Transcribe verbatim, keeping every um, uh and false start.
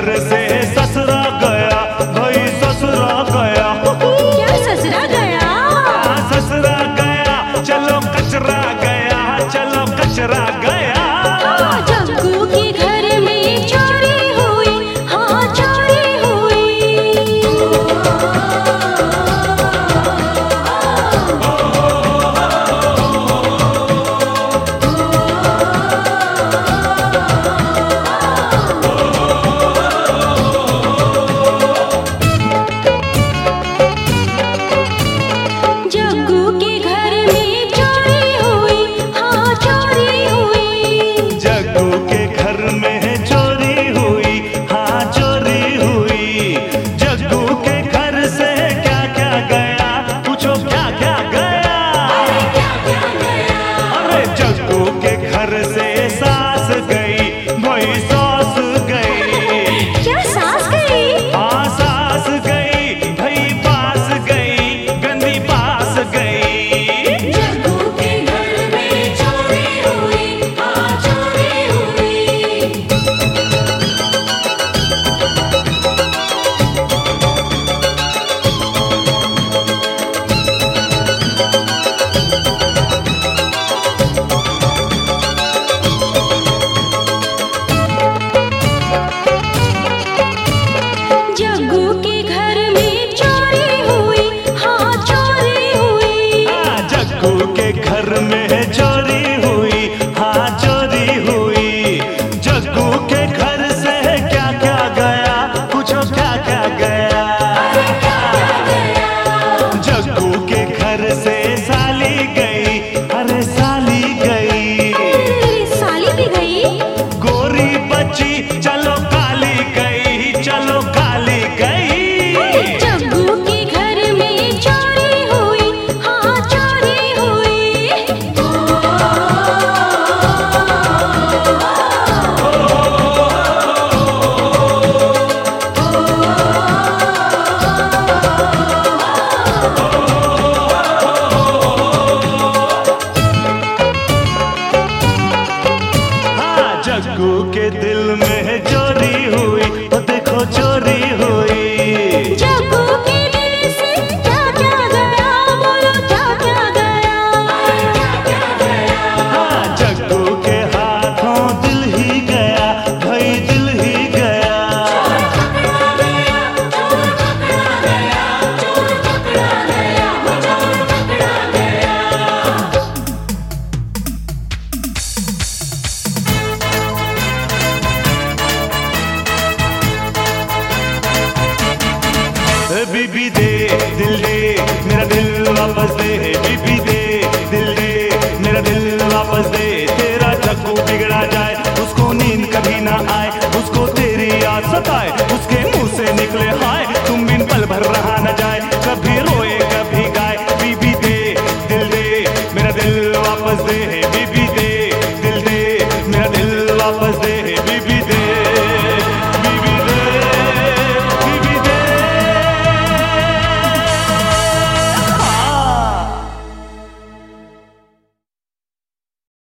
घर से ससुरा गया, भाई ससुरा गया। क्या ससुरा गया? ससुरा गया, चलो कचरा गया, चलो कचरा गया। जग्गू के घर में चोरी हुई, हाँ चोरी हुई। जग्गू के घर में चोरी हुई, हाँ चोरी हुई। जग्गू के घर में चोरी हुई, हाँ चोरी हुई। जग्गू के घर से क्या क्या गया, पूछो क्या क्या गया। अरे जग्गू के घर से सास गई, भाई सास गई। क्या सास गई? हाँ सास गई, भाई पास गई, गंदी पास गई। जग्गू के घर में चोरी हुई, हाँ चोरी हुई। जग्गू के घर में चोरी हुई, हाँ चोरी हुई। हाँ, जग्गू के घर में चोरी हुई, हाँ चोरी हुई। जग्गू के घर से क्या क्या गया, पूछो क्या क्या गया। जग्गू के घर से साली गई, अरे साली गई। अरे साली भी गई? गोरी बची, चलो काली गई, चलो काली गई। जग्गू के घर में चोरी हुई, हाँ चोरी हुई। हाँ, जग्गू के दिल में चोरी हुई, तो देखो चोरी हुई। जग्गू के दिल से क्या क्या गया, बोलो क्या क्या गया। हाँ, जग्गू के हाथों दिल ही गया, भाई दिल ही गया। ए बीबी दे दिल दे, मेरा दिल वापस दे। बीबी दे दिल दे, मेरा दिल वापस दे। तेरा जग्गू बिगड़ा जाए, उसको नींद कभी ना आए, उसको तेरी याद सताए, उसके मुंह से निकले हाय, तुम बिन पल भर रहा न जाए, कभी रोए कभी गाए। बीबी दे दिल दे, मेरा दिल वापस दे। बीबी दे दिल दे, मेरा दिल वापस दे।